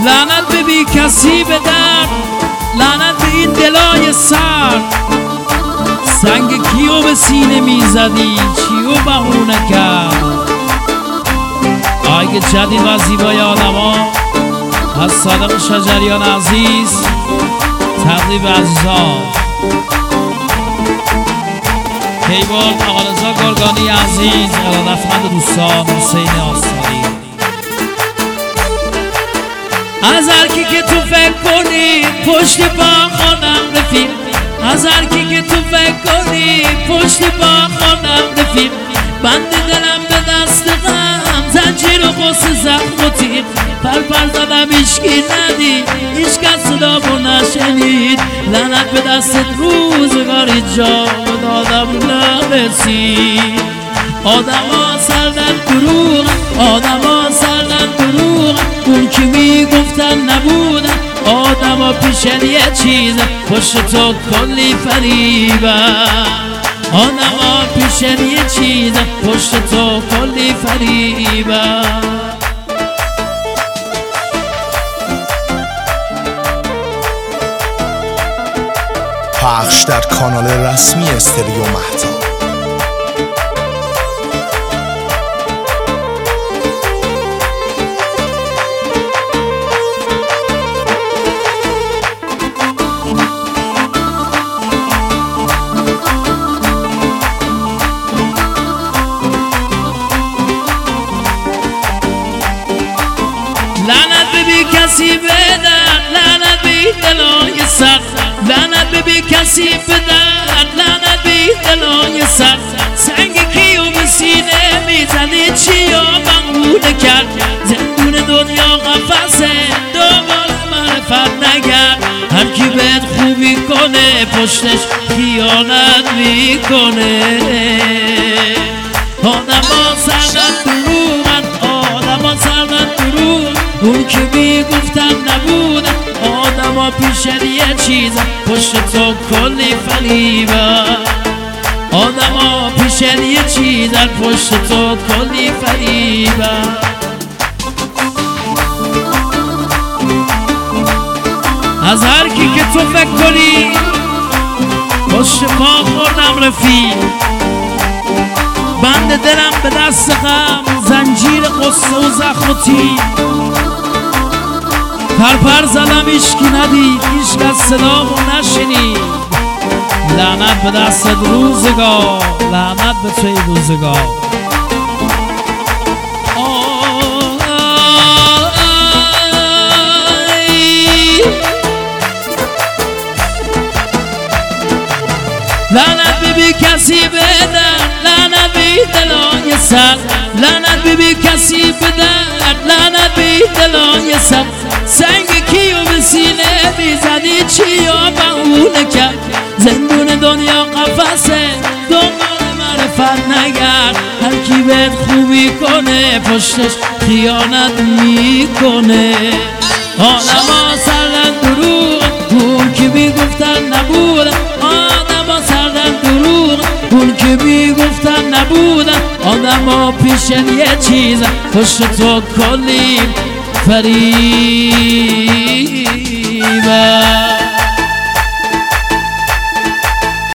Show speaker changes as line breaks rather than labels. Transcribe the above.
لعنت به بی کسی به درد، لعنت به این دلای سر. سنگ کیو به سینه میزدی چیو بهونه کرد؟ آیگ جدید و زیبای آدما از صادق شجریان عزیز تقدیم عزیزان. کیبورد آقا رضا گرگانی عزیز، ارادتمند دوستان حسین آستانی. از هر کی که تو فکر کنی پشت با خانم رفیق، از هر کی که تو فکر کنی پشت با خانم رفیق. بند دلم به دست غم، زنجیر و غصه زخم و تیغ. پر زدم هیچکی ندید، هیچکس صدامو نشنید. لعنت به دستت روزگاری جان دادم نرسید. آدما سردن دروغ، آدما سردن دروغ. اون که میگفتن نبودن، آدما پیشن یه چیز پشت تو کلی فریبن. آدما پیشن یه چیز پشت تو کلی فریبن.
پخش در کانال رسمی استریو مهتاب.
لعنت به بی کسی بدن، لعنت به این دلای سر. لعنت به بی کسی بدن، لعنت به این دلای سر. سنگ کیو به سینه میزنی چیا مغبونه کرد؟ زندون دنیا قفصه دوباره معرفت نگرد. هر کی بهت خوبی کنه پشتش خیانت میکنه. آدما سردن دروغن، آدما سردن دروغ. اون که میگفتن نبودن، آدما پیشن یه چیزن پشت تو کلی فریبن. آدما پیشن یه چیزن پشت تو کلی فریبن. از هر کی که تو فکر کنی پشت پا خوردم رفیق. بند دلم به دست غم، زنجیر قصه و زخم و تیغ. پر زدم هیچکی ندید، هیچکس صدامو نشنید. لعنت به دست روزگار، لعنت به توی روزگار. لعنت به بی کسی بدن، لعنت به این دلای سر. لعنت به بی کسی بدن، لعنت به این دلای سر. سنگ کیو به سینه میزدی چیا بهونه کرد؟ زندون دنیا قفصه دنبال معرفت نگرد. هر کی بهت خوبی کنه پشتش خیانت میکنه. آدما سردن دروغ، اون که میگفتن نبودن. آدما سردن دروغ، اون که میگفتن نبودن. آدما پیشن یه چیز پشت تو کلی فریبن.